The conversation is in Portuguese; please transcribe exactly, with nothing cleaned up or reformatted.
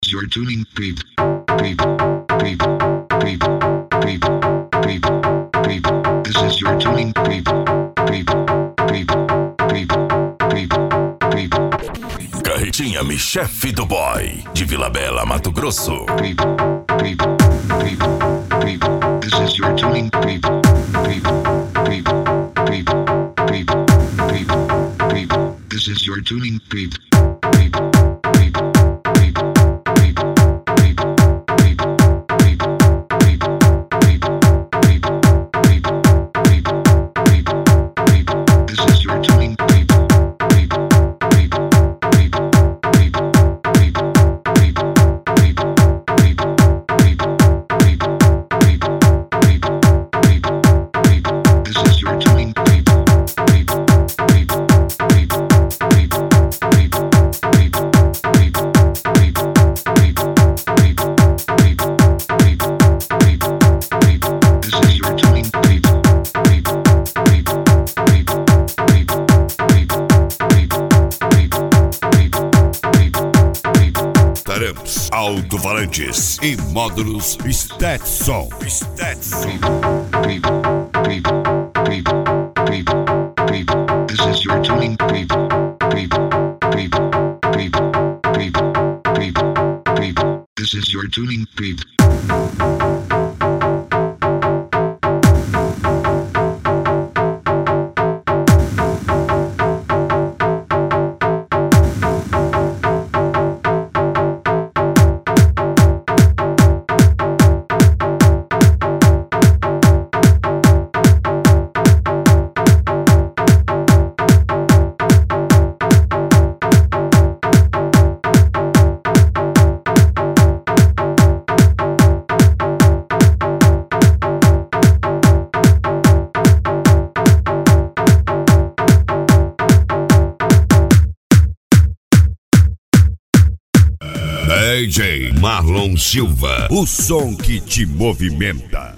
You're tuning beep, beep, beep, beep, beep, beep, beep. This is your tuning beep, beep, beep, beep, beep, beep. Carretinha-me, chefe do boy, de Vila Bela, Mato Grosso. Beep, beep, beep, beep. This is your tuning beep, beep, beep, beep, beep, beep, beep. This is your tuning beep, beep, beep, beep, beep, beep, beep, beep, beep, beep, beep, beep, beep, beep, beep. This is your tuning beep, beep, beep, beep, beep, beep, beep, beep, beep, beep, beep, beep, beep, beep, beep. This is your tuning beep, beep, beep, beep, beep, beep, beep, beep, beep, beep, beep, beep, beep, beep, beep. This is your tuning beep, beep, beep, beep, beep, beep, beep, beep, beep, beep, beep. Teremos alto-falantes e módulos Stetson. Stetson. Beep, beep, beep, beep, beep. This is your tuning beep, beep, beep, beep, beep, beep, beep. This is your tuning beep. D J Marlon Silva, o som que te movimenta.